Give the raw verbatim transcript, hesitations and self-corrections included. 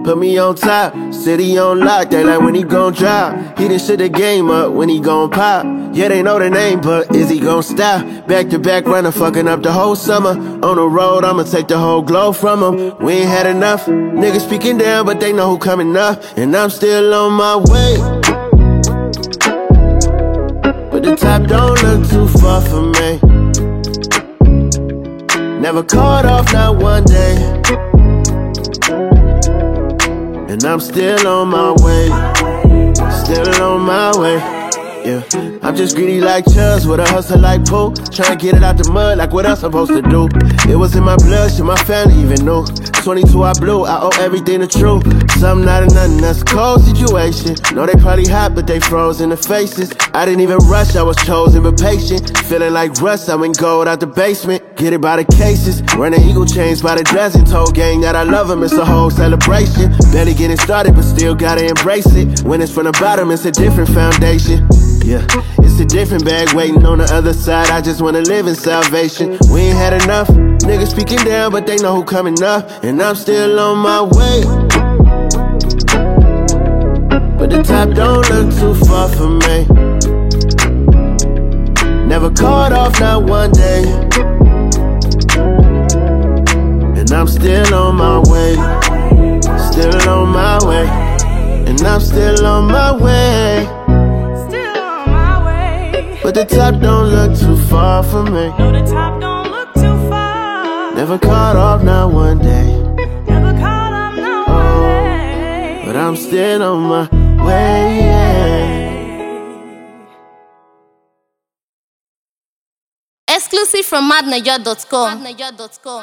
Put me on top, city on lock, they like when he gon' drop. He done shit the game up, when he gon' pop. Yeah, they know the name, but is he gon' stop? Back to back runner, fucking up the whole summer. On the road, I'ma take the whole glow from him. We ain't had enough, niggas speaking down, but they know who coming up. And I'm still on my way. But the top don't look too far for me. Never caught off, not one day. And I'm still on my way, still on my way, yeah. I'm just greedy like Chubbs, with a hustle like Pooh. Tryna get it out the mud, like what else I'm supposed to do? It was in my blood, shit my family even knew. twenty-two I blew, I owe everything to true. Something out of nothing, that's a cold situation. Know they probably hot, but they froze in the faces. I didn't even rush, I was chosen but patient. Feeling like Russ, I went gold out the basement. Get it by the cases, running eagle chains by the dozen. Told gang that I love him, it's a whole celebration. Barely getting started, but still gotta embrace it. When it's from the bottom, it's a different foundation. Yeah, it's a different bag waiting on the other side. I just wanna live in salvation. We ain't had enough, niggas speaking down, but they know who coming up. And I'm still on my way. But the top don't look too far for me. Never caught off, not one day. And I'm still on my way. Still on my way. And I'm still on my way. But the top don't look too far for me. No, the top don't look too far. Never caught off, not one day. Never caught off, not oh, one day. But I'm still on my way, yeah. Exclusive from madnaja dot com.